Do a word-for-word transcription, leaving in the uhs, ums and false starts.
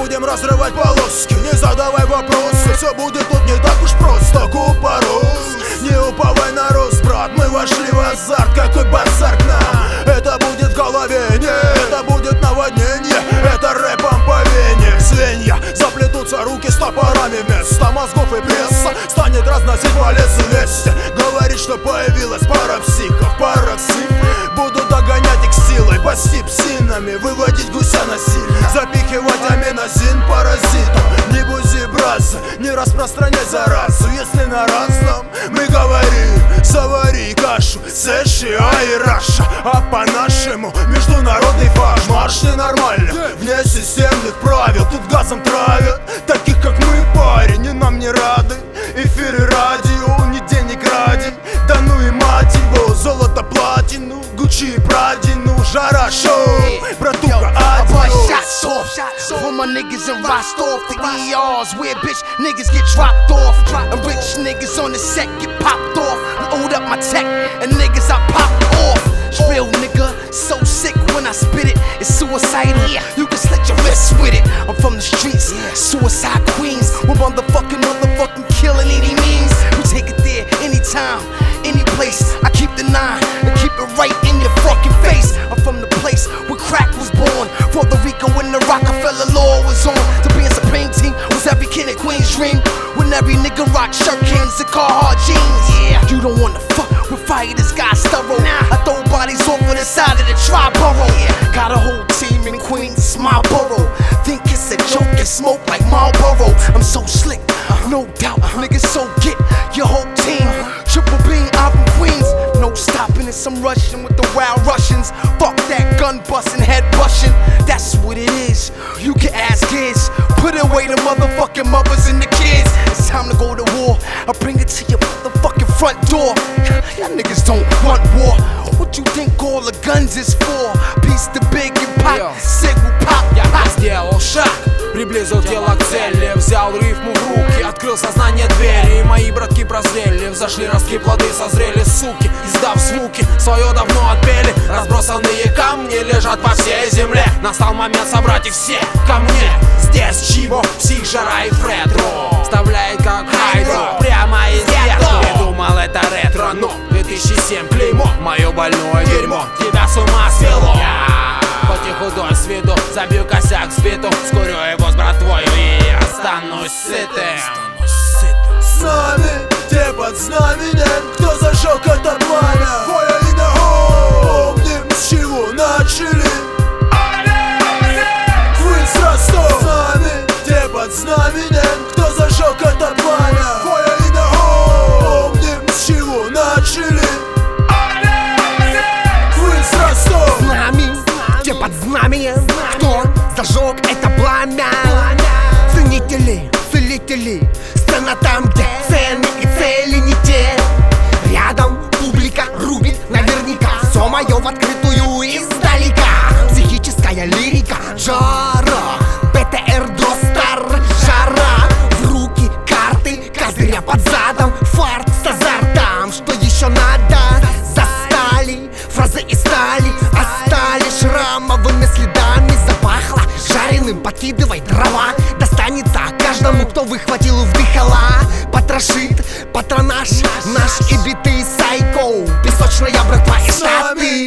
будем разрывать полоски. Не задавай вопросы, все будет тут не так уж просто. Купорос, не уповай на рост, брат. Мы вошли в азарт, какой базар к нам. Это будет в голове, не, это будет наводнение. Это рэпом по вене. Свинья, заплетутся руки с топорами. Вместо мозгов и пресса станет разносить по лесу вести. Говорит, что появилась пара психов, пара псих. Будут догонять их силой, пасти псинами, выводить гуся насильно, запихивать аминозин паразитом. Не бузи, бразы, не распространяй заразу. Если на разном мы говорим, завари кашу, США и Раша. А по-нашему международный фаш. Марш ненормально, вне системных правил. Тут газом травят таких как мы, парень, и нам не рады. Эфиры радио, не денег ради. Да ну и мать его, золото платину, Гуччи и Прадину, жара шоу, братуха, адиос. For my niggas in Rostov, the E Rs where bitch niggas get dropped off, and rich niggas on the set get popped off. Load up my tech and niggas I pop off. Real nigga, so sick when I spit it, it's suicidal. You can slit your wrists with it. I'm from the streets, suicide queens. We're motherfucking, motherfucking killing any means. We take it there anytime, any place. I keep the nine and keep it right in your fucking face. I'm from the place where crack was born. Puerto Rico when the Rockefeller law was on. To be a supreme team was every kid in Queen's dream. When every nigga rock shirt cans and Carhartt jeans. Yeah, you don't wanna fuck with fire, this guy's thorough. Nah. I throw bodies over the side of the tri-borough. Yeah. Got a whole team in Queens, it's my borough. Think it's a joke and smoke like Marlboro. I'm so slick, uh-huh. No doubt, uh-huh. Niggas, so get your whole team. Uh-huh. Triple beam out in Queens, no stopping, it's some Russian with the wild Russians. Fuck that gun busting, head rushing. That's what it is, you can ask kids. Put away the motherfucking mothers and the kids. It's time to go to war, I bring it to your motherfucking front door. Y'all niggas don't want war. What you think all the guns is for? Piece the big and pop, sig will pop. Я сделал шаг, приблизил тело к цели, взял рифму в руки, открыл сознание двери. И мои братки прозрели, взошли ростки, плоды созрели, суки. Издав звуки, свое давно отпели. Разбросанные камни лежат по всей земле. Настал момент собрать их все ко мне. Здесь чего? Псих, жара и фретро вставляет как хайдро прямо из ветра. Не думал это ретро, но две тысячи семь клеймо. Мое больное дерьмо тебя с ума свело. Хоть и худой с виду, забью косяк сбиту. Скурю его с братвою и останусь сытым. С нами, те под знаменем, кто зажег это пламя. Fire in the hole. Помним, с чего начали. Вы с Ростов. С нами, те под знаменем, кто зажег это пламя. Fire in the hole. Помним, с чего начали. Вы с Ростов. С нами, те под знаменем, кто зажег это пламя. Ценители, целители, сцена там, где цены и цели не те. Рядом публика рубит наверняка. Все мое в открытую издалека. Психическая лирика, жара, БТР Достар, жара. В руки карты, козыря под задом, фарт с азартом. Что еще надо? Застали фразы из стали, остались шрамовыми следами. Запахло жареным, подкидывай дрова. Достанется каждому, кто выхватил вдыхала. Потрошит патронаж наш и битый сайко. Песочная братва и штаты.